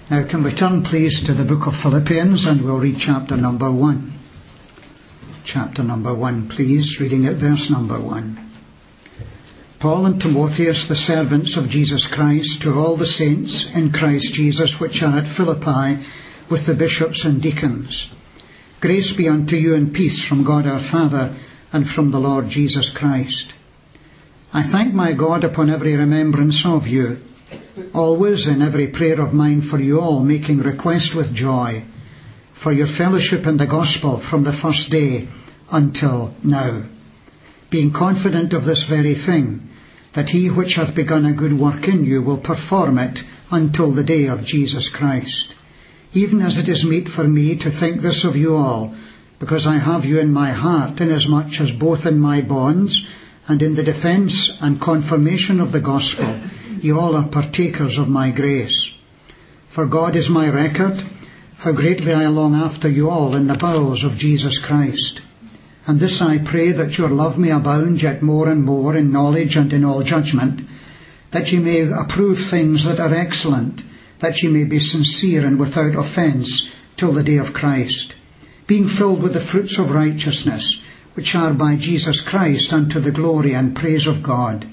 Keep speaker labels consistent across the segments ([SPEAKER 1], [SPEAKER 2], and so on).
[SPEAKER 1] Now can we turn please to the book of Philippians, and we'll read chapter number 1. Chapter number 1, please, reading at verse number 1. Paul and Timotheus, the servants of Jesus Christ, to all the saints in Christ Jesus which are at Philippi, with the bishops and deacons. Grace be unto you and peace from God our Father and from the Lord Jesus Christ. I thank my God upon every remembrance of you, always in every prayer of mine for you all, making request with joy, for your fellowship in the gospel from the first day until now, being confident of this very thing, that he which hath begun a good work in you will perform it until the day of Jesus Christ. Even as it is meet for me to think this of you all, because I have you in my heart, inasmuch as both in my bonds and in the defence and confirmation of the gospel, you all are partakers of my grace. For God is my record, how greatly I long after you all in the bowels of Jesus Christ. And this I pray, that your love may abound yet more and more in knowledge and in all judgment, that ye may approve things that are excellent, that ye may be sincere and without offence till the day of Christ, being filled with the fruits of righteousness, which are by Jesus Christ unto the glory and praise of God.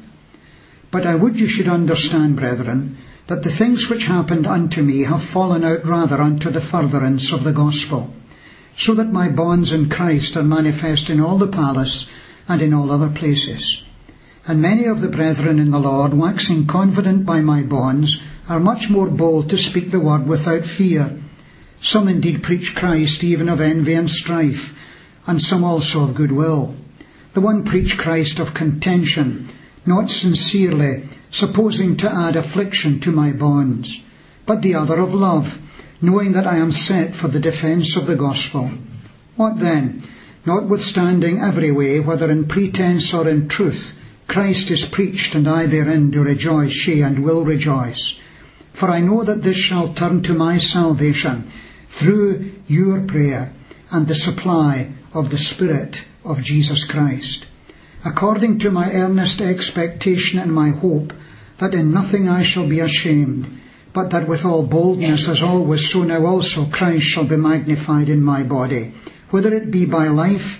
[SPEAKER 1] But I would you should understand, brethren, that the things which happened unto me have fallen out rather unto the furtherance of the gospel, so that my bonds in Christ are manifest in all the palace and in all other places. And many of the brethren in the Lord, waxing confident by my bonds, are much more bold to speak the word without fear. Some indeed preach Christ even of envy and strife, and some also of goodwill. The one preach Christ of contention, not sincerely, supposing to add affliction to my bonds, but the other of love, knowing that I am set for the defence of the gospel. What then? Notwithstanding every way, whether in pretence or in truth, Christ is preached, and I therein do rejoice, yea, and will rejoice. For I know that this shall turn to my salvation, through your prayer, and the supply of the Spirit of Jesus Christ, according to my earnest expectation and my hope, that in nothing I shall be ashamed, but that with all boldness as always, so now also Christ shall be magnified in my body, whether it be by life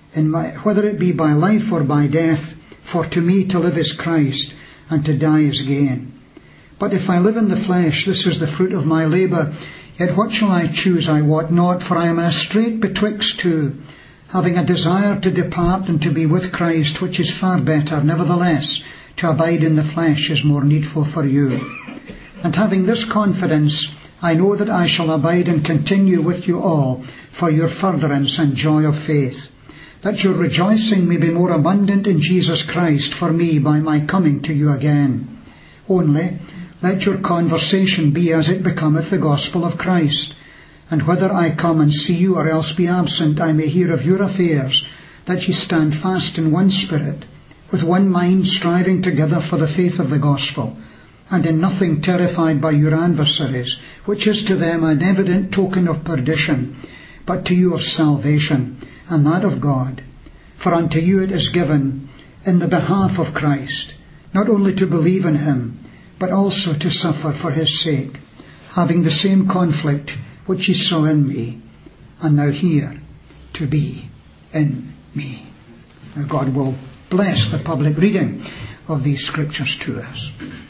[SPEAKER 1] or by death. For to me to live is Christ, and to die is gain. But if I live in the flesh, this is the fruit of my labour. Yet what shall I choose, I wot not, for I am in a strait betwixt two, having a desire to depart and to be with Christ, which is far better. Nevertheless, to abide in the flesh is more needful for you. And having this confidence, I know that I shall abide and continue with you all for your furtherance and joy of faith, that your rejoicing may be more abundant in Jesus Christ for me by my coming to you again. Only let your conversation be as it becometh the gospel of Christ. And whether I come and see you or else be absent, I may hear of your affairs, that ye stand fast in one spirit, with one mind, striving together for the faith of the gospel, and in nothing terrified by your adversaries, which is to them an evident token of perdition, but to you of salvation, and that of God. For unto you it is given, in the behalf of Christ, not only to believe in him, but also to suffer for his sake, having the same conflict which ye saw in me, and now here to be in me. Now God will bless the public reading of these scriptures to us.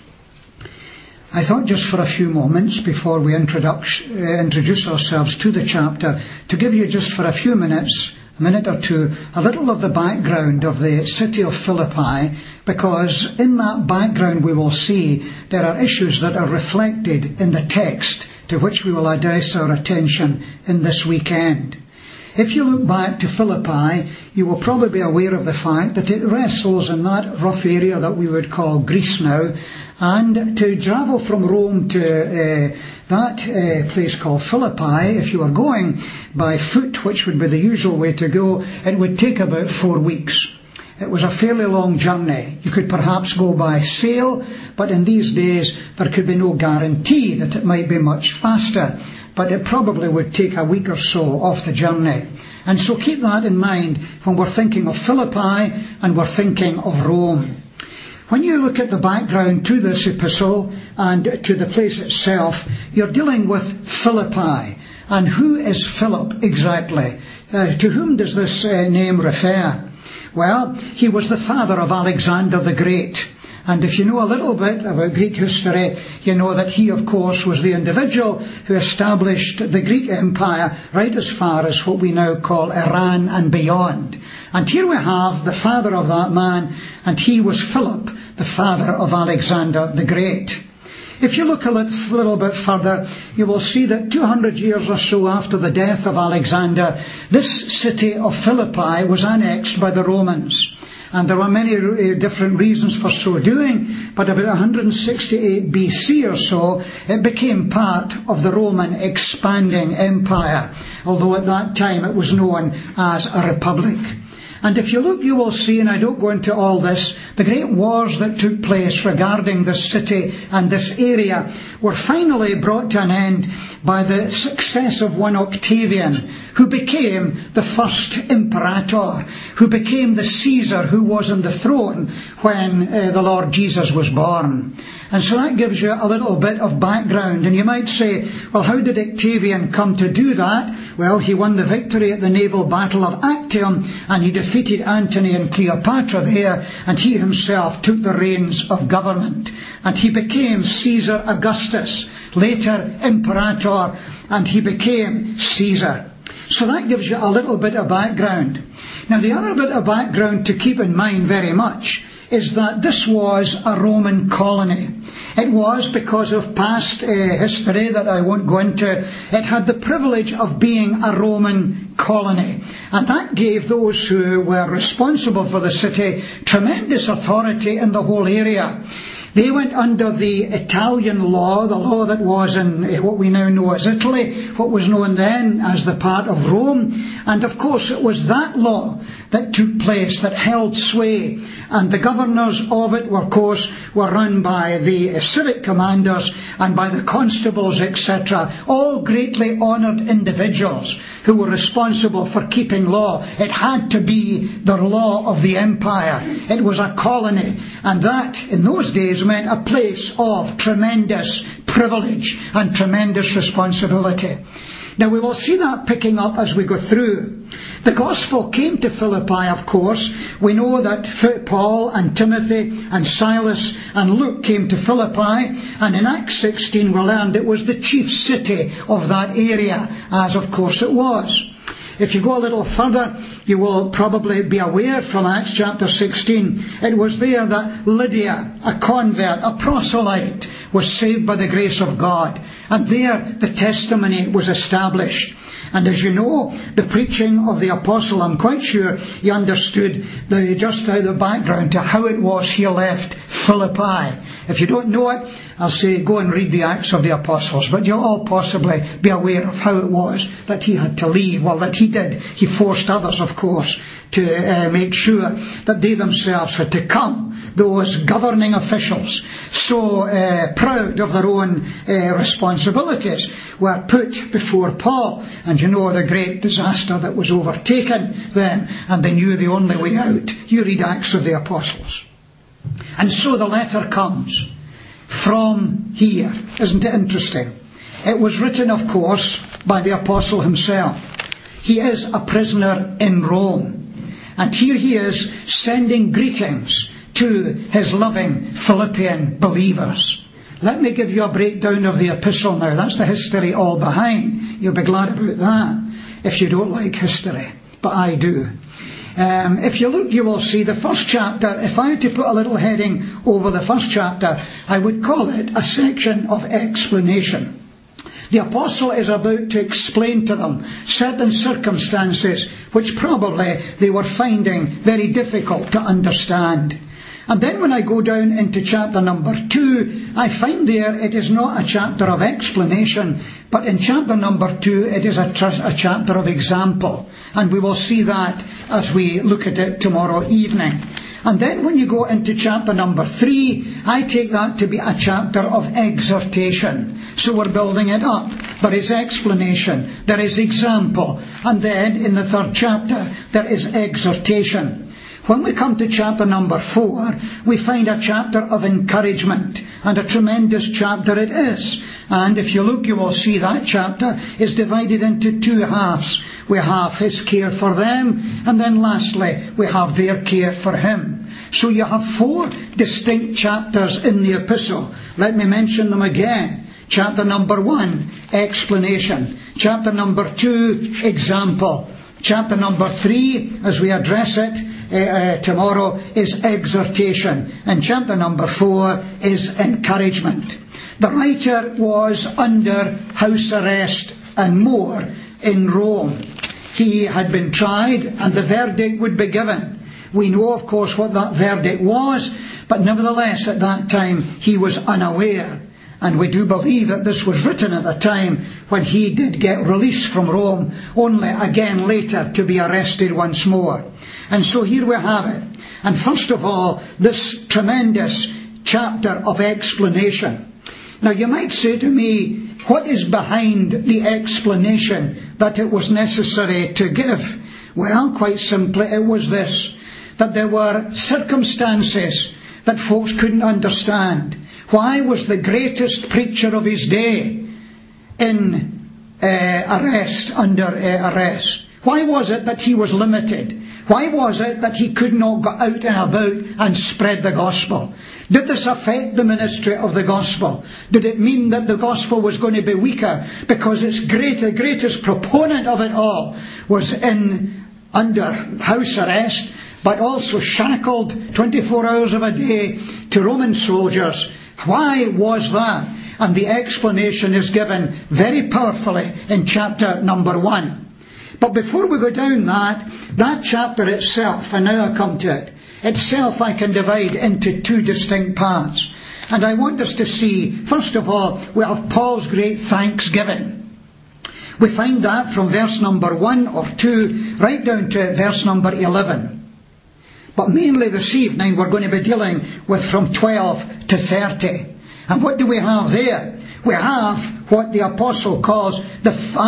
[SPEAKER 1] I thought just for a few moments before we introduce ourselves to the chapter, to give you just for a few minutes, a minute or two, a little of the background of the city of Philippi, because in that background we will see there are issues that are reflected in the text to which we will address our attention in this weekend. If you look back to Philippi, you will probably be aware of the fact that it wrestles in that rough area that we would call Greece now, and to travel from Rome to that place called Philippi, if you were going by foot, which would be the usual way to go, it would take about 4 weeks. It was a fairly long journey. You could perhaps go by sail, but in these days there could be no guarantee that it might be much faster, but it probably would take a week or so off the journey. And so keep that in mind when we're thinking of Philippi and we're thinking of Rome. When you look at the background to this epistle and to the place itself, you're dealing with Philippi. And who is Philip exactly? To whom does this name refer? Well, he was the father of Alexander the Great. And if you know a little bit about Greek history, you know that he, of course, was the individual who established the Greek Empire right as far as what we now call Iran and beyond. And here we have the father of that man, and he was Philip, the father of Alexander the Great. If you look a little bit further, you will see that 200 years or so after the death of Alexander, this city of Philippi was annexed by the Romans. And there were many different reasons for so doing, but about 168 BC or so, it became part of the Roman expanding empire, although at that time it was known as a republic. And if you look, you will see, and I don't go into all this, the great wars that took place regarding this city and this area were finally brought to an end by the success of one Octavian, who became the first imperator, who became the Caesar who was on the throne when the Lord Jesus was born. And so that gives you a little bit of background. And you might say, well, how did Octavian come to do that? Well, he won the victory at the naval battle of Actium, and he defeated Antony and Cleopatra there, and he himself took the reins of government. And he became Caesar Augustus, later imperator, and he became Caesar. So that gives you a little bit of background. Now, the other bit of background to keep in mind very much is that this was a Roman colony. It was, because of past history that I won't go into, it had the privilege of being a Roman colony. And that gave those who were responsible for the city tremendous authority in the whole area. They went under the Italian law, the law that was in what we now know as Italy, what was known then as the part of Rome. And of course it was that law that took place, that held sway. And the governors of it, were, of course, were run by the civic commanders and by the constables, etc. All greatly honoured individuals who were responsible for keeping law. It had to be the law of the empire. It was a colony. And that, in those days, meant a place of tremendous privilege and tremendous responsibility. Now, we will see that picking up as we go through. The gospel came to Philippi, of course. We know that Paul and Timothy and Silas and Luke came to Philippi, and in Acts 16 we learned it was the chief city of that area, as of course it was. If you go a little further, you will probably be aware from Acts chapter 16, it was there that Lydia, a convert, a proselyte, was saved by the grace of God. And there the testimony was established. And as you know, the preaching of the apostle, I'm quite sure he understood the background to how it was he left Philippi. If you don't know it, I'll say go and read the Acts of the Apostles. But you'll all possibly be aware of how it was that he had to leave. Well, that he did. He forced others, of course, to make sure that they themselves had to come. Those governing officials, so proud of their own responsibilities, were put before Paul. And you know the great disaster that was overtaken them, and they knew the only way out. You read Acts of the Apostles. And so the letter comes from here. Isn't it interesting? It was written, of course, by the apostle himself. He is a prisoner in Rome. And here he is sending greetings to his loving Philippian believers. Let me give you a breakdown of the epistle now. That's the history all behind. You'll be glad about that if you don't like history. But I do. If you look, you will see the first chapter. If I had to put a little heading over the first chapter, I would call it a section of explanation. The apostle is about to explain to them certain circumstances which probably they were finding very difficult to understand. And then when I go down into chapter number 2, I find there it is not a chapter of explanation, but in chapter number 2 it is a chapter of example. And we will see that as we look at it tomorrow evening. And then when you go into chapter number 3, I take that to be a chapter of exhortation. So we're building it up. There is explanation, there is example, and then in the third chapter there is exhortation. When we come to chapter number 4, we find a chapter of encouragement, and a tremendous chapter it is. And if you look, you will see that chapter is divided into two halves. We have his care for them, and then lastly, we have their care for him. So you have 4 distinct chapters in the epistle. Let me mention them again. Chapter number 1, explanation. Chapter number 2, example. Chapter number 3, as we address it tomorrow, is exhortation. And chapter number 4 is encouragement. The writer was under house arrest and more in Rome. He had been tried and the verdict would be given. We know, of course, what that verdict was, but nevertheless at that time he was unaware. And we do believe that this was written at the time when he did get released from Rome, only again later to be arrested once more. And so here we have it. And first of all, this tremendous chapter of explanation. Now you might say to me, what is behind the explanation that it was necessary to give? Well, quite simply, it was this, that there were circumstances that folks couldn't understand. Why was the greatest preacher of his day in arrest, under arrest? Why was it that he was limited? Why was it that he could not go out and about and spread the gospel? Did this affect the ministry of the gospel? Did it mean that the gospel was going to be weaker because its greatest proponent of it all was under house arrest, but also shackled 24 hours of a day to Roman soldiers? Why was that? And the explanation is given very powerfully in chapter number 1. But before we go down that chapter itself, and now I come to it, itself I can divide into 2 distinct parts. And I want us to see, first of all, we have Paul's great thanksgiving. We find that from verse number 1 or 2 right down to verse number 11. But mainly this evening we're going to be dealing with from 12 to 30. And what do we have there? We have what the apostle calls the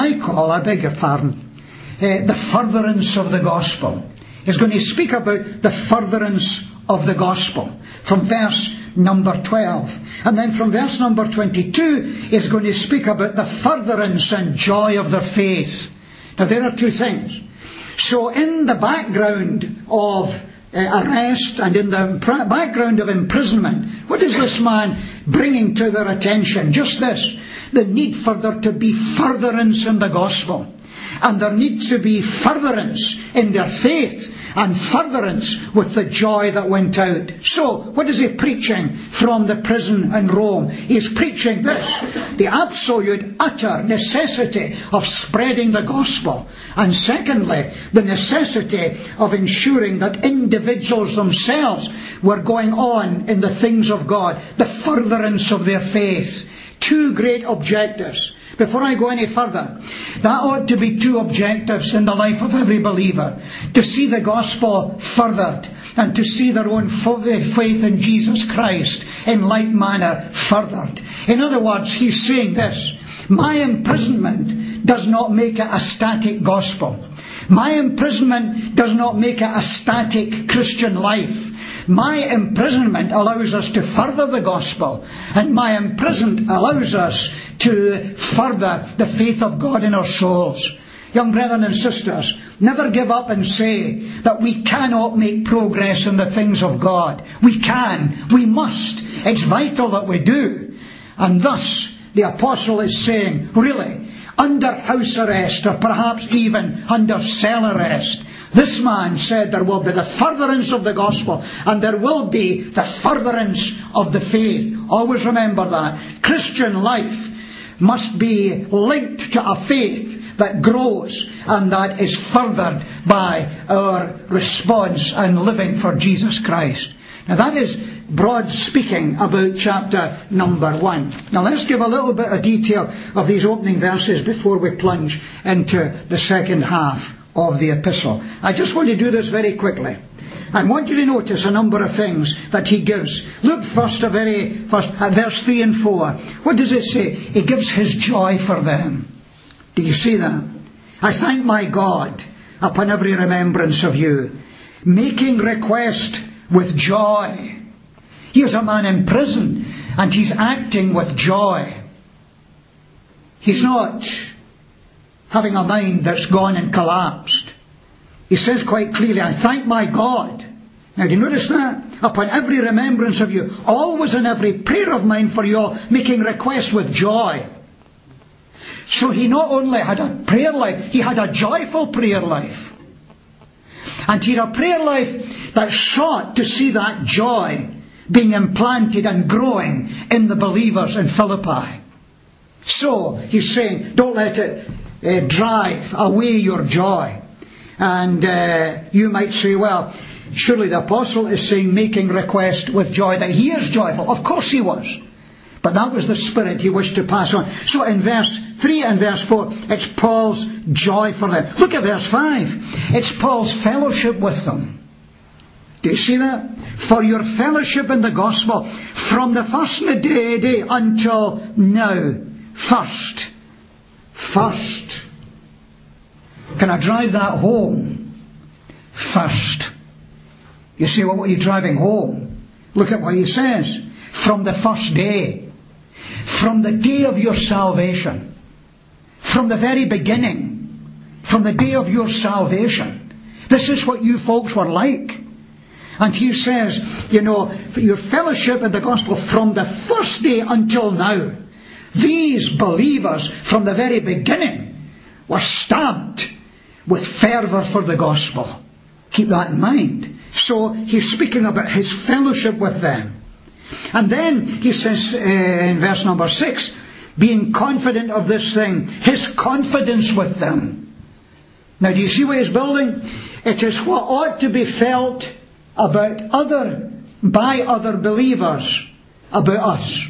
[SPEAKER 1] furtherance of the gospel. He's going to speak about the furtherance of the gospel from verse number 12. And then from verse number 22, he's going to speak about the furtherance and joy of their faith. Now there are 2 things. So in the background of arrest and in the background of imprisonment, what is this man bringing to their attention? Just this, the need for there to be furtherance in the gospel. And there needs to be furtherance in their faith and furtherance with the joy that went out. So, what is he preaching from the prison in Rome? He's preaching this, the absolute, utter necessity of spreading the gospel. And secondly, the necessity of ensuring that individuals themselves were going on in the things of God, the furtherance of their faith. 2 great objectives. Before I go any further, that ought to be 2 objectives in the life of every believer. To see the gospel furthered and to see their own faith in Jesus Christ in like manner furthered. In other words, he's saying this, my imprisonment does not make it a static gospel. My imprisonment does not make it a static Christian life. My imprisonment allows us to further the gospel, and my imprisonment allows us to further the faith of God in our souls. Young brethren and sisters, never give up and say that we cannot make progress in the things of God. We can, we must. It's vital that we do. And thus, the apostle is saying, really, under house arrest or perhaps even under cell arrest, this man said there will be the furtherance of the gospel and there will be the furtherance of the faith. Always remember that. Christian life must be linked to a faith that grows and that is furthered by our response and living for Jesus Christ. Now that is broad speaking about chapter number 1. Now let's give a little bit of detail of these opening verses before we plunge into the second half of the epistle. I just want to do this very quickly. I want you to notice a number of things that he gives. Look first at verse 3 and 4. What does it say? He gives his joy for them. Do you see that? I thank my God upon every remembrance of you, making request with joy. Here's a man in prison, and he's acting with joy. He's not having a mind that's gone and collapsed. He says quite clearly, I thank my God. Now, do you notice that? Upon every remembrance of you, always in every prayer of mine for you all, making request with joy. So he not only had a prayer life, he had a joyful prayer life. And he had a prayer life that sought to see that joy being implanted and growing in the believers in Philippi. So, he's saying, don't let it drive away your joy. And you might say, well, surely the apostle is saying making request with joy, that he is joyful. Of course he was. But that was the spirit he wished to pass on. So in verse 3 and verse 4, it's Paul's joy for them. Look at verse 5. It's Paul's fellowship with them. Do you see that? For your fellowship in the gospel from the first day until now. First. Can I drive that home? First. You say, well, what are you driving home? Look at what he says. From the first day. From the day of your salvation. From the very beginning. From the day of your salvation. This is what you folks were like. And he says, your fellowship in the gospel from the first day until now. These believers from the very beginning were stamped with fervour for the gospel. Keep that in mind. So he's speaking about his fellowship with them. And then he says in verse number 6, being confident of this thing, his confidence with them. Now do you see what he's building? It is what ought to be felt by other believers about us.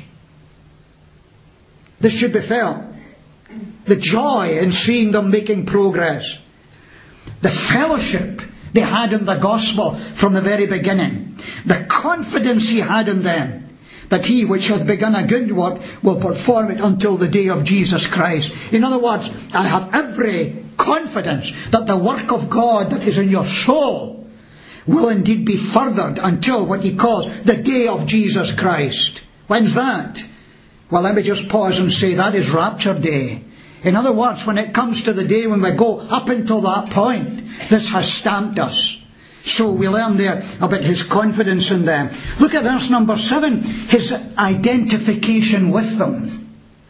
[SPEAKER 1] This should be felt. The joy in seeing them making progress. The fellowship they had in the gospel from the very beginning. The confidence he had in them, that he which hath begun a good work will perform it until the day of Jesus Christ. In other words, I have every confidence that the work of God that is in your soul will indeed be furthered until what he calls the day of Jesus Christ. When's that? Well, let me just pause and say that is rapture day. In other words, when it comes to the day when we go up until that point, this has stamped us. So we learn there about his confidence in them. Look at verse number 7, his identification with them.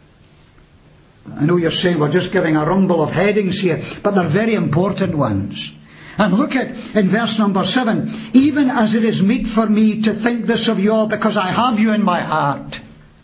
[SPEAKER 1] I know you're saying we're just giving a rumble of headings here, but they're very important ones. And look at in verse number 7, even as it is meet for me to think this of you all, because I have you in my heart.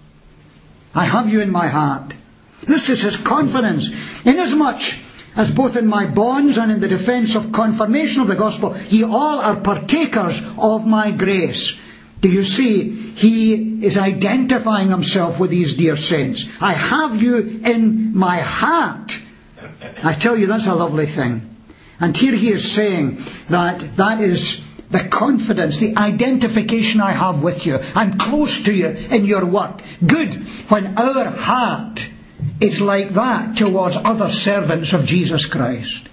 [SPEAKER 1] I have you in my heart. This is his confidence. Inasmuch as both in my bonds and in the defence of confirmation of the gospel, ye all are partakers of my grace. Do you see? He is identifying himself with these dear saints. I have you in my heart. I tell you, that's a lovely thing. And here he is saying that is the confidence, the identification I have with you. I'm close to you in your work. Good when our heart is like that towards other servants of Jesus Christ.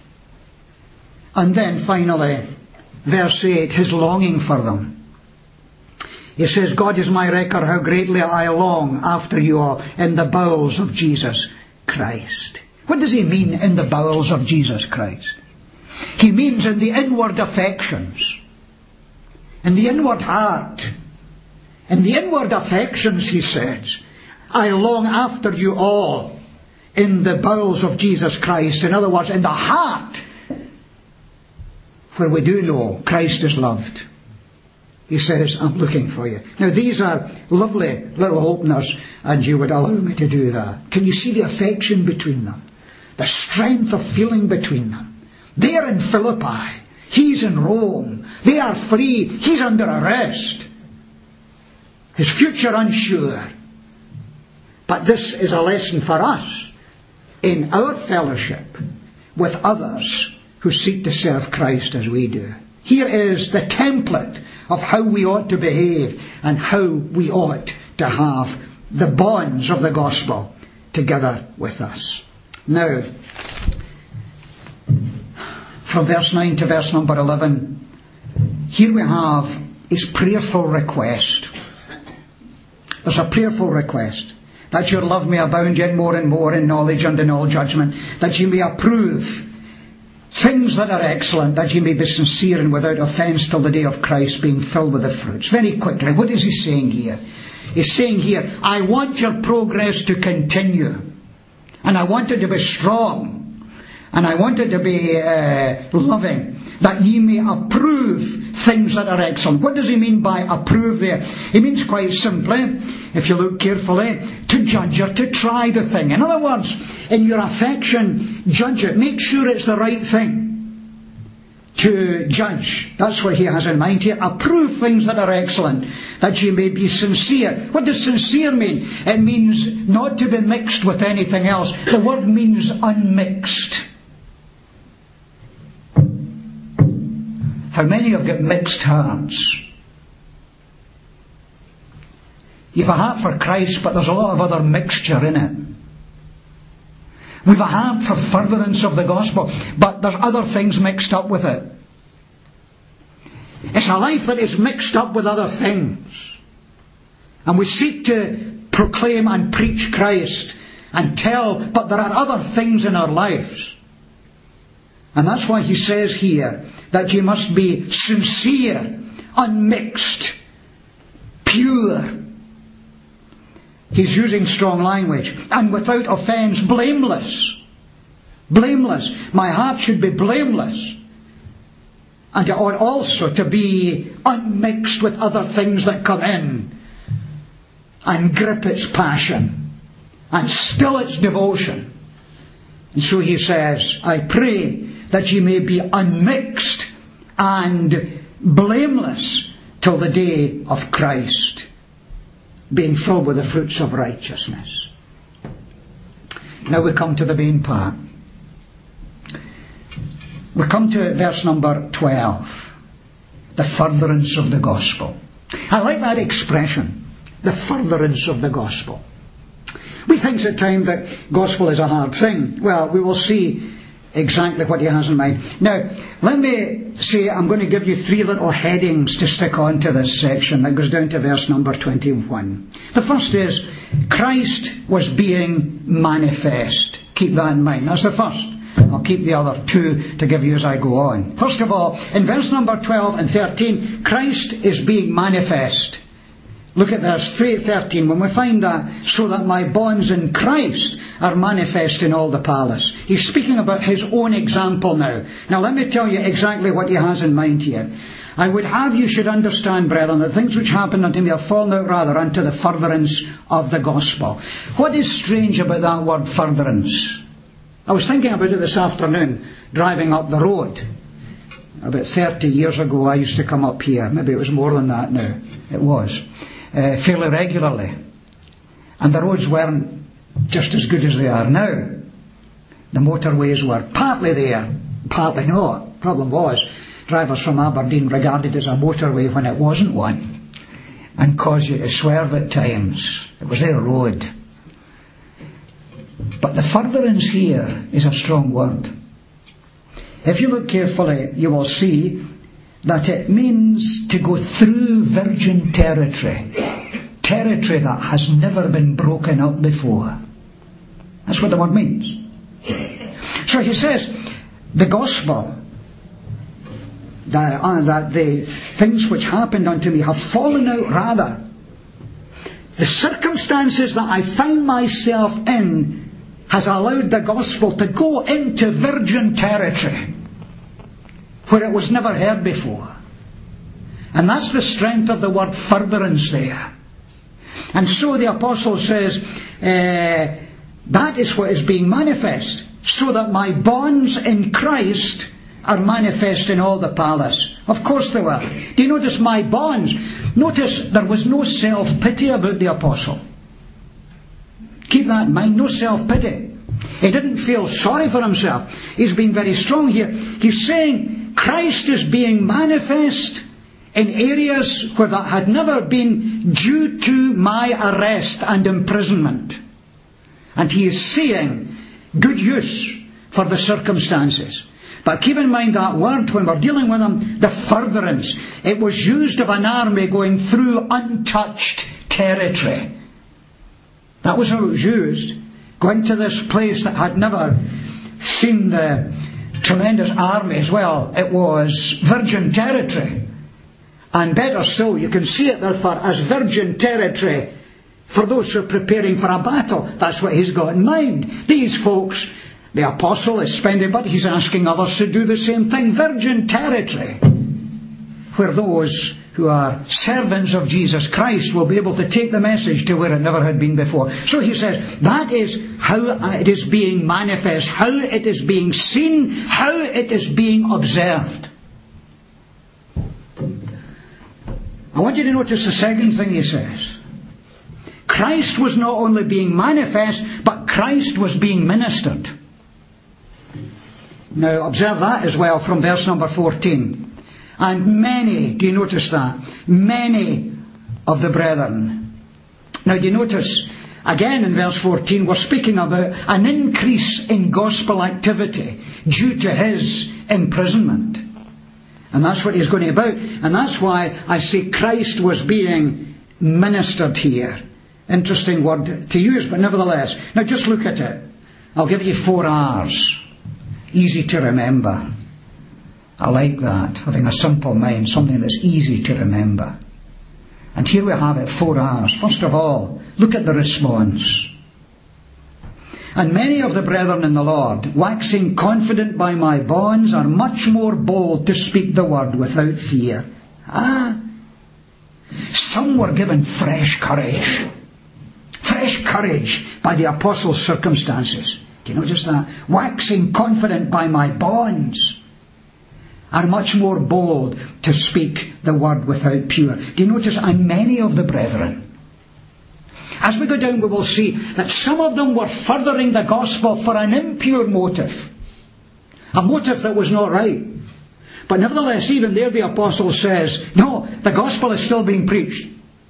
[SPEAKER 1] And then finally, verse 8, his longing for them. He says, God is my record how greatly I long after you all in the bowels of Jesus Christ. What does he mean in the bowels of Jesus Christ? He means in the inward affections. In the inward heart. In the inward affections, he says, I long after you all in the bowels of Jesus Christ. In other words, in the heart, where we do know Christ is loved. He says, I'm looking for you. Now these are lovely little openers, and you would allow me to do that. Can you see the affection between them? The strength of feeling between them. They're in Philippi. He's in Rome. They are free. He's under arrest. His future unsure. But this is a lesson for us in our fellowship with others who seek to serve Christ as we do. Here is the template of how we ought to behave and how we ought to have the bonds of the gospel together with us. Now, from verse 9 to verse number 11, here we have his prayerful request. There's a prayerful request. That your love may abound yet more and more in knowledge and in all judgment, that you may approve things that are excellent, that you may be sincere and without offence till the day of Christ, being filled with the fruits. Very quickly, what is he saying here? He's saying here, I want your progress to continue. And I want it to be strong. And I want it to be loving. That ye may approve things that are excellent. What does he mean by approve there? He means quite simply, if you look carefully, to judge or to try the thing. In other words, in your affection, judge it. Make sure it's the right thing to judge. That's what he has in mind here. Approve things that are excellent, that you may be sincere. What does sincere mean? It means not to be mixed with anything else. The word means unmixed. How many have got mixed hearts? You've a heart for Christ, but there's a lot of other mixture in it. We've a heart for furtherance of the gospel, but there's other things mixed up with it. It's a life that is mixed up with other things. And we seek to proclaim and preach Christ and tell, but there are other things in our lives. And that's why he says here that you must be sincere, unmixed, pure. He's using strong language. And without offence, blameless. Blameless. My heart should be blameless. And it ought also to be unmixed with other things that come in and grip its passion and still its devotion. And so he says, I pray that ye may be unmixed and blameless till the day of Christ, being filled with the fruits of righteousness. Now we come to the main part. We come to verse number 12. The furtherance of the gospel. I like that expression. The furtherance of the gospel. We think at times that gospel is a hard thing. Well, we will see exactly what he has in mind. Now, let me say, I'm going to give you 3 little headings to stick on to this section that goes down to verse number 21. The first is, Christ was being manifest. Keep that in mind. That's the first. I'll keep the other 2 to give you as I go on. First of all, in verse number 12 and 13, Christ is being manifest. Look at verse 13. When we find that, so that my bonds in Christ are manifest in all the palace. He's speaking about his own example now. Now let me tell you exactly what he has in mind here. I would have you should understand, brethren, that things which happened unto me have fallen out rather unto the furtherance of the gospel. What is strange about that word furtherance? I was thinking about it this afternoon, driving up the road. About 30 years ago I used to come up here. Maybe it was more than that now. It was. Fairly regularly. And the roads weren't just as good as they are now. The motorways were partly there, partly not. Problem was, drivers from Aberdeen regarded it as a motorway when it wasn't one, and caused you to swerve at times. It was their road. But the furtherance here is a strong word. If you look carefully, you will see that it means to go through virgin territory. Territory that has never been broken up before. That's what the word means. So he says, the gospel, that the things which happened unto me have fallen out rather. The circumstances that I find myself in has allowed the gospel to go into virgin territory where it was never heard before. And that's the strength of the word furtherance there. And so the apostle says, that is what is being manifest, so that my bonds in Christ are manifest in all the palace. Of course they were. Do you notice my bonds? Notice there was no self-pity about the apostle. Keep that in mind, no self-pity. He didn't feel sorry for himself. He's being very strong here. He's saying Christ is being manifest in areas where that had never been due to my arrest and imprisonment. And he is seeing good use for the circumstances. But keep in mind that word when we're dealing with them, the furtherance. It was used of an army going through untouched territory. That was how it was used. Going to this place that had never seen the tremendous army as well. It was virgin territory. And better still, you can see it therefore as virgin territory for those who are preparing for a battle. That's what he's got in mind. These folks, the apostle is spending, but he's asking others to do the same thing. Virgin territory, where those who are servants of Jesus Christ will be able to take the message to where it never had been before. So he says, that is how it is being manifest, how it is being seen, how it is being observed. I want you to notice the second thing he says. Christ was not only being manifest, but Christ was being ministered. Now observe that as well from verse number 14. And many, do you notice that? Many of the brethren. Now do you notice, again in verse 14, we're speaking about an increase in gospel activity due to his imprisonment. And that's what he's going about. And that's why I say Christ was being ministered here. Interesting word to use, but nevertheless. Now just look at it. I'll give you 4 R's. Easy to remember. I like that, having a simple mind, something that's easy to remember. And here we have it, 4 R's. First of all, look at the response. And many of the brethren in the Lord, waxing confident by my bonds, are much more bold to speak the word without fear. Some were given fresh courage. Fresh courage by the apostles' circumstances. Do you notice that? Waxing confident by my bonds are much more bold to speak the word without fear. Do you notice? And many of the brethren. As we go down, we will see that some of them were furthering the gospel for an impure motive. A motive that was not right. But nevertheless, even there the apostle says, no, the gospel is still being preached.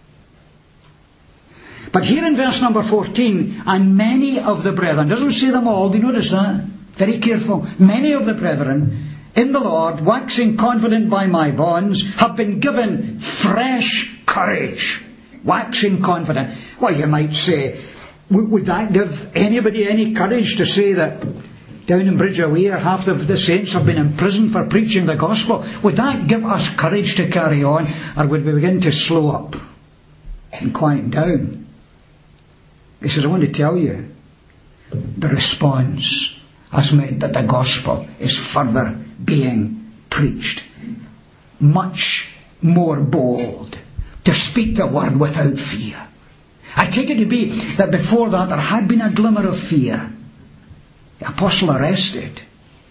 [SPEAKER 1] But here in verse number 14, and many of the brethren, doesn't say them all, do you notice that? Very careful. Many of the brethren in the Lord, waxing confident by my bonds, have been given fresh courage. Waxing confident. Well, you might say, would that give anybody any courage to say that down in Bridgeway half the saints have been imprisoned for preaching the gospel? Would that give us courage to carry on, or would we begin to slow up and quieten down? He says, I want to tell you, the response has meant that the gospel is further being preached. Much more bold to speak the word without fear. I take it to be that before that there had been a glimmer of fear. The apostle arrested.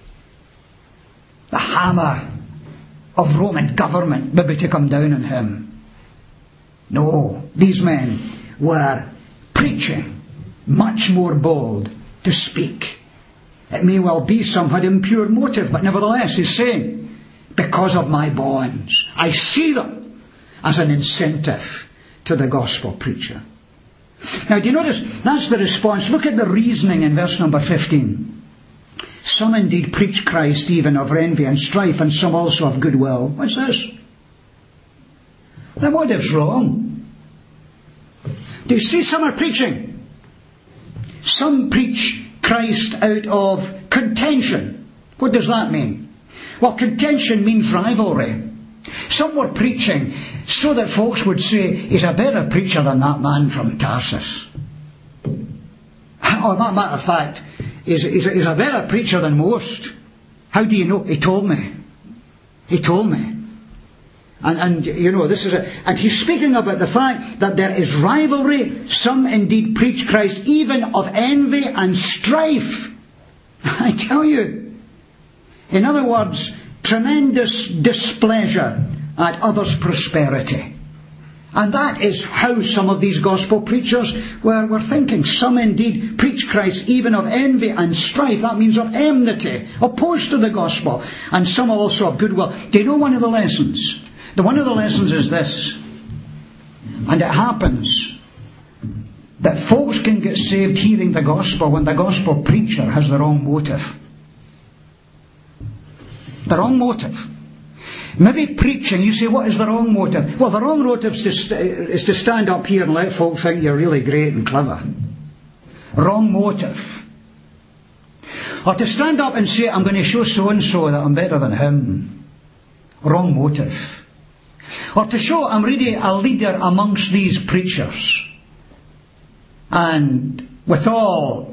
[SPEAKER 1] The hammer of Roman government maybe to come down on him. No, these men were preaching, much more bold to speak. It may well be some had impure motive, but nevertheless he's saying, because of my bonds, I see them as an incentive to the gospel preacher. Now do you notice, that's the response. Look at the reasoning in verse number 15. Some indeed preach Christ even of envy and strife, and some also of goodwill. What's this? The motive's wrong. Do you see some are preaching? Some preach Christ out of contention. What does that mean? Well, contention means rivalry. Some were preaching so that folks would say, he's a better preacher than that man from Tarsus. Or, as a matter of fact, he's a better preacher than most. How do you know? He told me. He told me. And you know, this is and he's speaking about the fact that there is rivalry. Some indeed preach Christ even of envy and strife. I tell you. In other words, tremendous displeasure at others' prosperity. And that is how some of these gospel preachers were thinking. Some indeed preach Christ even of envy and strife. That means of enmity, opposed to the gospel. And some also of goodwill. Do you know one of the lessons? One of the lessons is this. And it happens that folks can get saved hearing the gospel when the gospel preacher has the wrong motive. The wrong motive. Maybe preaching, you say, what is the wrong motive? Well, the wrong motive is to stand up here and let folk think you're really great and clever. Wrong motive. Or to stand up and say, I'm going to show so-and-so that I'm better than him. Wrong motive. Or to show I'm really a leader amongst these preachers. And without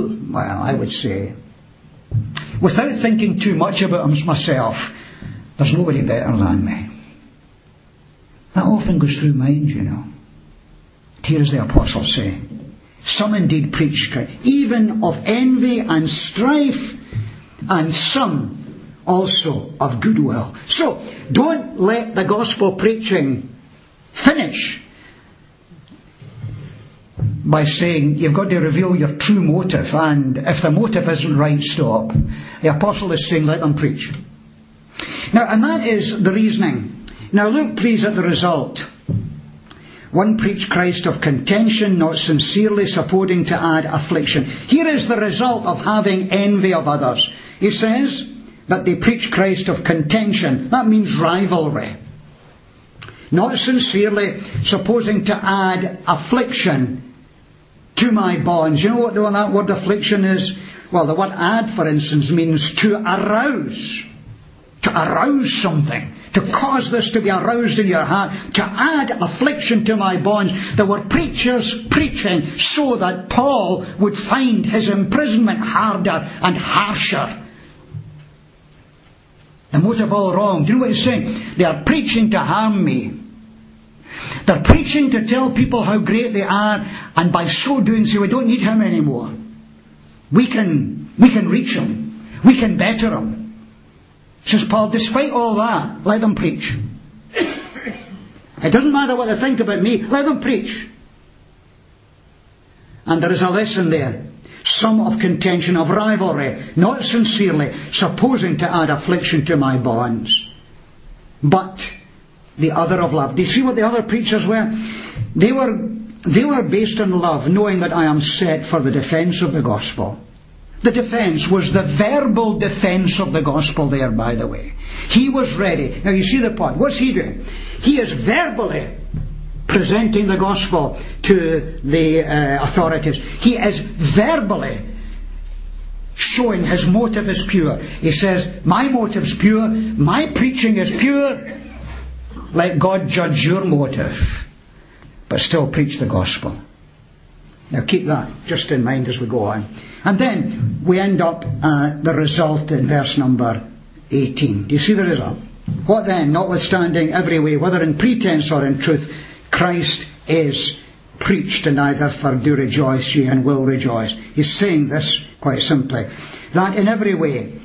[SPEAKER 1] thinking too much about myself, there's nobody better than me. That often goes through mind, you know. Here is the apostles saying, some indeed preach Christ, even of envy and strife, and some also of goodwill. So, don't let the gospel preaching finish by saying you've got to reveal your true motive, and if the motive isn't right, stop. The apostle is saying let them preach. Now, and that is the reasoning. Now look please at the result. One preached Christ of contention, not sincerely, supposing to add affliction. Here is the result of having envy of others. He says that they preach Christ of contention. That means rivalry. Not sincerely, supposing to add affliction to my bonds. You know what that word affliction is? Well, the word add, for instance, means to arouse. To arouse something. To cause this to be aroused in your heart. To add affliction to my bonds. There were preachers preaching so that Paul would find his imprisonment harder and harsher. The motive all wrong. Do you know what he's saying? They are preaching to harm me. They're preaching to tell people how great they are, and by so doing say we don't need him anymore. We can reach him. We can better him. Says Paul, despite all that, let them preach. It doesn't matter what they think about me, let them preach. And there is a lesson there. Some of contention, of rivalry, not sincerely, supposing to add affliction to my bonds. But the other of love. Do you see what the other preachers were? They were based on love, knowing that I am set for the defence of the gospel. The defence was the verbal defence of the gospel there, by the way. He was ready. Now you see the point. What's he doing? He is verbally presenting the gospel to the authorities. He is verbally showing his motive is pure. He says, my motive's pure, my preaching is pure. Let God judge your motive, but still preach the gospel. Now keep that just in mind as we go on. And then we end up the result in verse number 18. Do you see the result? What then? Notwithstanding every way, whether in pretense or in truth, Christ is preached, and I therefore do rejoice, ye and will rejoice. He's saying this quite simply, that in every way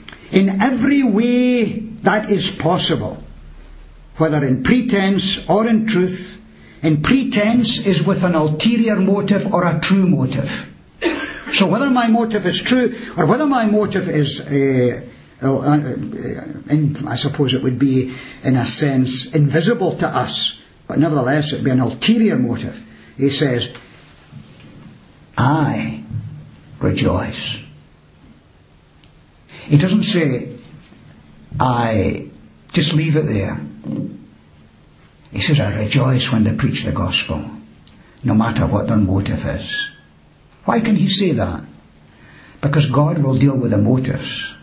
[SPEAKER 1] that is possible, whether in pretense or in truth. In pretense is with an ulterior motive or a true motive. So whether my motive is true or whether my motive is, I suppose it would be in a sense invisible to us, but nevertheless it would be an ulterior motive. He says, I rejoice. He doesn't say, I just leave it there. He says, I rejoice when they preach the gospel, no matter what their motive is. Why can he say that? Because God will deal with the motives.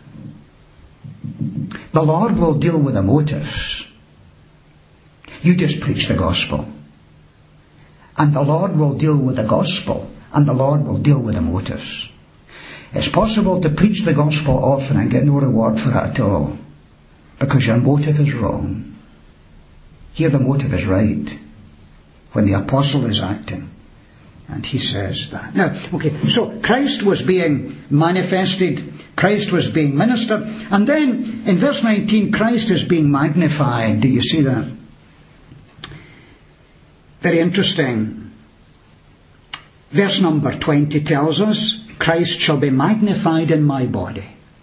[SPEAKER 1] The Lord will deal with the motives. You just preach the gospel. And the Lord will deal with the gospel, and the Lord will deal with the motives. It's possible to preach the gospel often and get no reward for it at all, because your motive is wrong. Here the motive is right, when the apostle is acting. And he says that. Now, okay, so Christ was being manifested, Christ was being ministered, and then in verse 19, Christ is being magnified. Do you see that? Very interesting. Verse number 20 tells us, Christ shall be magnified in my body.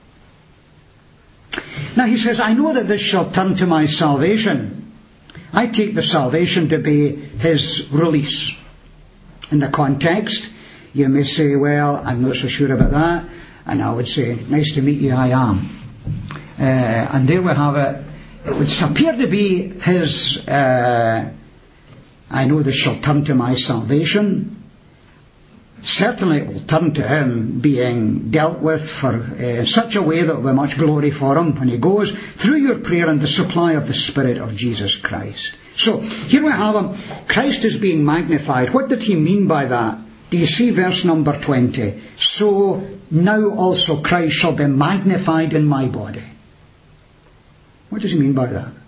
[SPEAKER 1] Now he says, I know that this shall turn to my salvation. I take the salvation to be his release. In the context, you may say, well, I'm not so sure about that. And I would say, nice to meet you, I am. And there we have it. It would appear to be his, I know this shall turn to my salvation. Certainly it will turn to him being dealt with for such a way that will be much glory for him when he goes through your prayer and the supply of the Spirit of Jesus Christ. So here we have him. Christ is being magnified. What did he mean by that? Do you see verse number 20? So now also Christ shall be magnified in my body. What does he mean by that?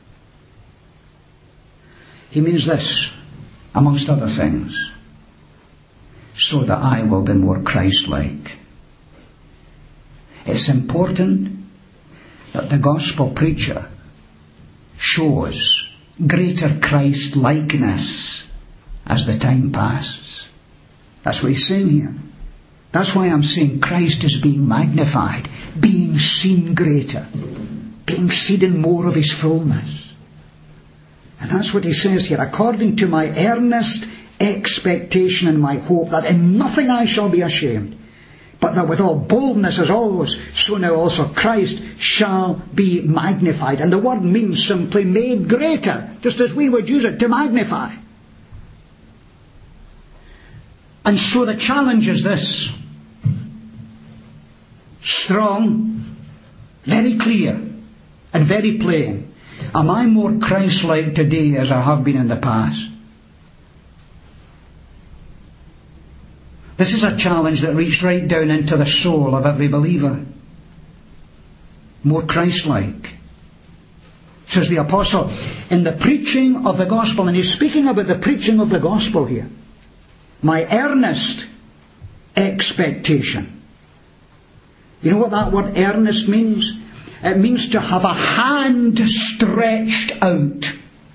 [SPEAKER 1] He means this, amongst other things, so that I will be more Christ-like. It's important that the gospel preacher shows greater Christ-likeness as the time passes. That's what he's saying here. That's why I'm saying Christ is being magnified, being seen greater, being seen in more of his fullness. And that's what he says here. According to my earnest expectation and my hope that in nothing I shall be ashamed, but that with all boldness as always, so now also Christ shall be magnified. And the word means simply made greater, just as we would use it, to magnify. And so the challenge is this. Strong, very clear, and very plain. Am I more Christ-like today as I have been in the past? This is a challenge that reached right down into the soul of every believer. More Christ-like. Says the apostle, in the preaching of the gospel, and he's speaking about the preaching of the gospel here. My earnest expectation. You know what that word earnest means? It means to have a hand stretched out.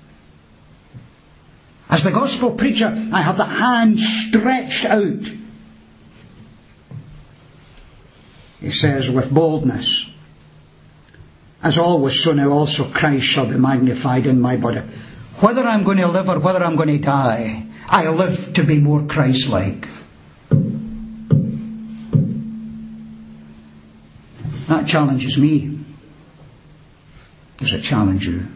[SPEAKER 1] As the gospel preacher, I have the hand stretched out. He says, with boldness, as always, so now also Christ shall be magnified in my body. Whether I'm going to live or whether I'm going to die, I live to be more Christ-like. That challenges me. Does it challenge you?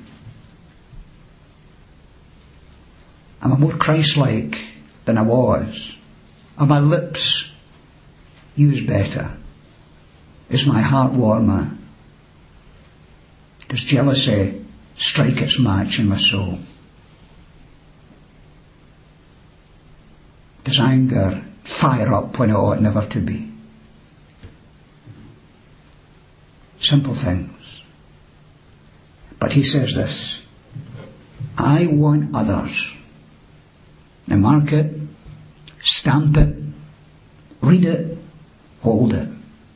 [SPEAKER 1] Am I more Christ-like than I was? Are my lips used better? Is my heart warmer? Does jealousy strike its match in my soul? Does anger fire up when it ought never to be? Simple things. But he says this, I want others. Now mark it, stamp it, read it, hold it.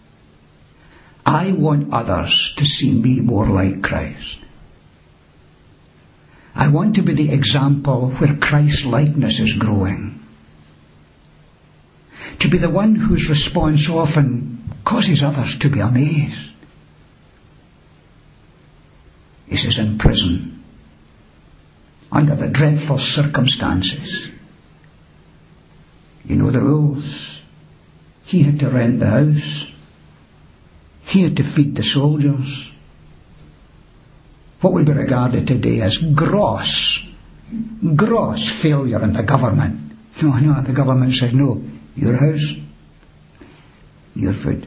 [SPEAKER 1] I want others to see me more like Christ. I want to be the example where Christ's likeness is growing. To be the one whose response often causes others to be amazed. He says, in prison, under the dreadful circumstances. You know the rules. He had to rent the house. He had to feed the soldiers. What would be regarded today as gross failure in the government. No, the government says, no, your house, your food.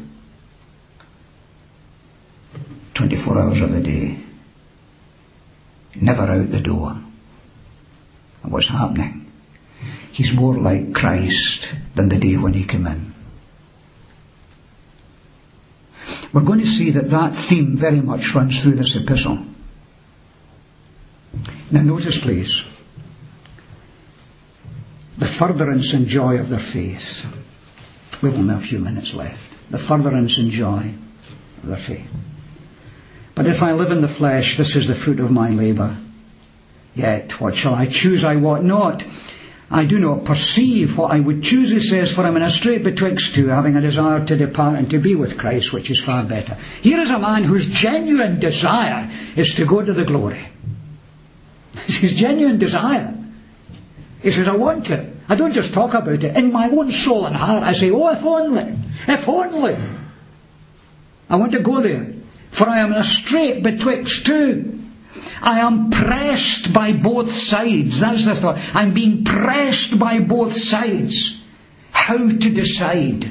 [SPEAKER 1] 24 hours of the day. Never out the door. And what's happening? He's more like Christ than the day when he came in. We're going to see that theme very much runs through this epistle. Now notice please, the furtherance and joy of their faith. We've only a few minutes left. The furtherance and joy of their faith. But if I live in the flesh, this is the fruit of my labour. Yet what shall I choose? I wot not. I do not perceive what I would choose, he says, for I'm in a strait betwixt two, having a desire to depart and to be with Christ, which is far better. Here is a man whose genuine desire is to go to the glory. It's his genuine desire. He says, I want it. I don't just talk about it. In my own soul and heart, I say, oh, if only. I want to go there. For I am in a strait betwixt two. I am pressed by both sides. That's the thought. I'm being pressed by both sides. How to decide?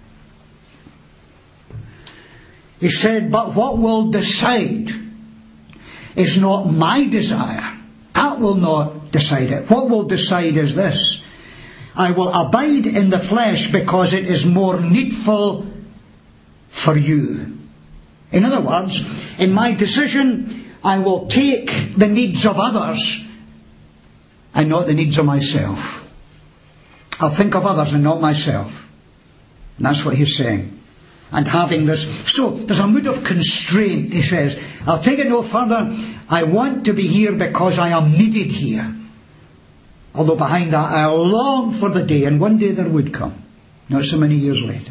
[SPEAKER 1] He said, but what will decide is not my desire. That will not decide it. What will decide is this. I will abide in the flesh because it is more needful for you. In other words, in my decision, I will take the needs of others and not the needs of myself. I'll think of others and not myself. And that's what he's saying. And having this, so there's a mood of constraint, he says. I'll take it no further. I want to be here because I am needed here. Although behind that I long for the day, and one day there would come, not so many years later.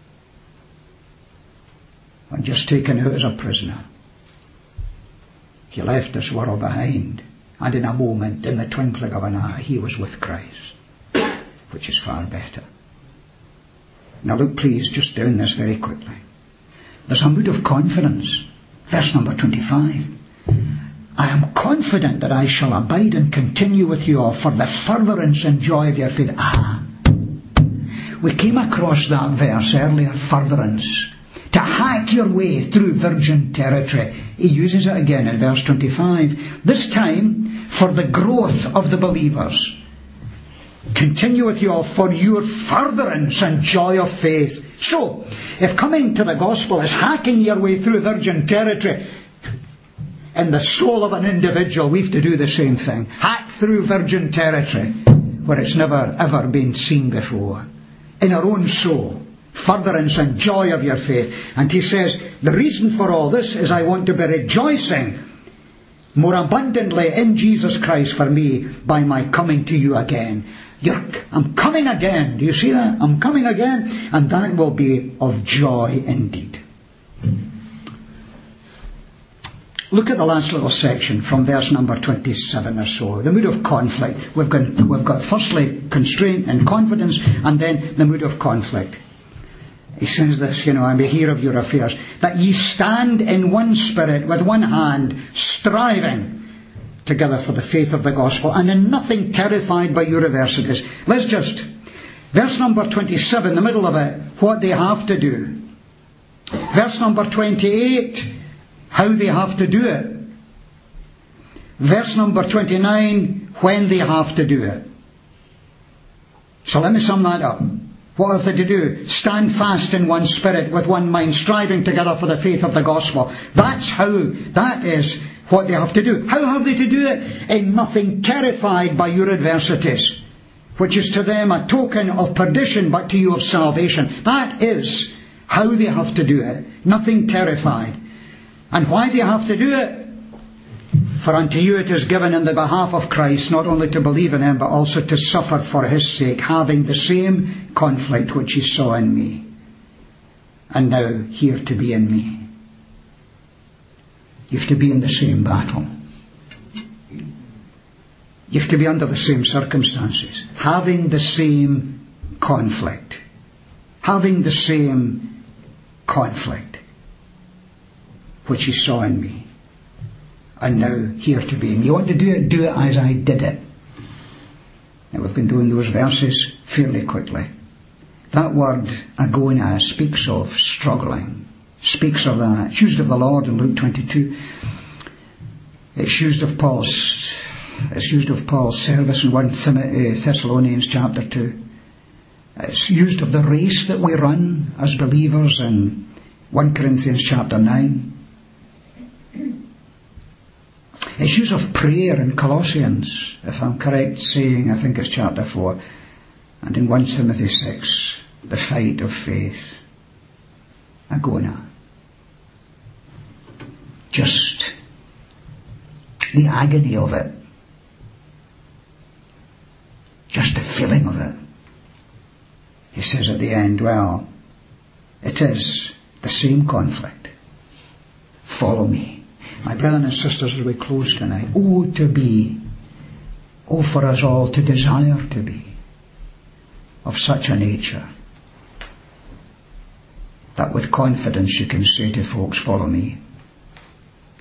[SPEAKER 1] I'm just taken out as a prisoner. He left this world behind, and in a moment, in the twinkling of an eye, he was with Christ, which is far better. Now look please just down this very quickly. There's a mood of confidence. Verse number 25. I am confident that I shall abide and continue with you all for the furtherance and joy of your faith. We came across that verse earlier, furtherance. To hack your way through virgin territory. He uses it again in verse 25. This time for the growth of the believers. Continue with you all for your furtherance and joy of faith. So, if coming to the gospel is hacking your way through virgin territory in the soul of an individual, we have to do the same thing. Hack through virgin territory where it's never ever been seen before. In our own soul. Furtherance and joy of your faith. And he says, the reason for all this is I want to be rejoicing more abundantly in Jesus Christ for me by my coming to you again. I'm coming again. Do you see that? I'm coming again. And that will be of joy indeed. Look at the last little section from verse number 27 or so. The mood of conflict. We've got firstly constraint and confidence, and then the mood of conflict. He says this, I may hear of your affairs, that ye stand in one spirit, with one hand, striving together for the faith of the gospel, and in nothing terrified by your adversities. Let's just, verse number 27, the middle of it, what they have to do. Verse number 28, how they have to do it. Verse number 29, when they have to do it. So let me sum that up. What have they to do? Stand fast in one spirit, with one mind, striving together for the faith of the gospel. That is what they have to do. How have they to do it? In nothing terrified by your adversities, which is to them a token of perdition, but to you of salvation. That is how they have to do it. Nothing terrified. And why they have to do it? For unto you it is given in the behalf of Christ, not only to believe in him, but also to suffer for his sake, having the same conflict which he saw in me, and now here to be in me. You have to be in the same battle. You have to be under the same circumstances, having the same conflict. Having the same conflict which he saw in me, and now here to be. And you want to do it as I did it. Now we've been doing those verses fairly quickly. That word agona speaks of struggling, speaks of that. It's used of the Lord in Luke 22. It's used of Paul's service in 1 Thessalonians chapter 2. It's used of the race that we run as believers in 1 Corinthians chapter 9. It's use of prayer in Colossians, if I'm correct saying, I think it's chapter 4, and in 1 Timothy 6, the fight of faith. Agona. Just the agony of it. Just the feeling of it. He says at the end, well, it is the same conflict. Follow me. My brothers and sisters, as we close tonight, to be, for us all to desire to be of such a nature that with confidence you can say to folks, follow me.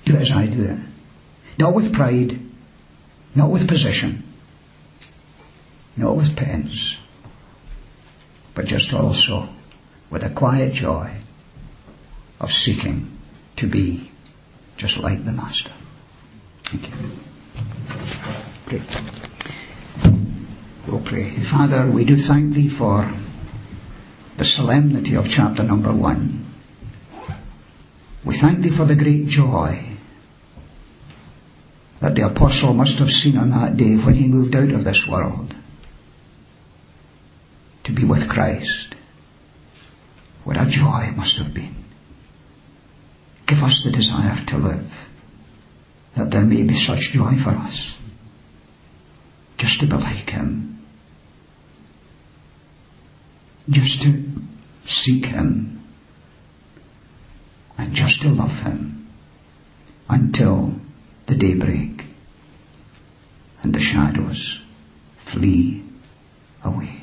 [SPEAKER 1] Do it as I do it. Not with pride, not with position, not with pens, but just also with a quiet joy of seeking to be just like the Master. Thank you. Pray. We'll pray. Father, we do thank Thee for the solemnity of chapter number 1. We thank Thee for the great joy that the apostle must have seen on that day when he moved out of this world to be with Christ. What a joy it must have been. Give us the desire to live, that there may be such joy for us, just to be like Him, just to seek Him, and just to love Him until the daybreak and the shadows flee away.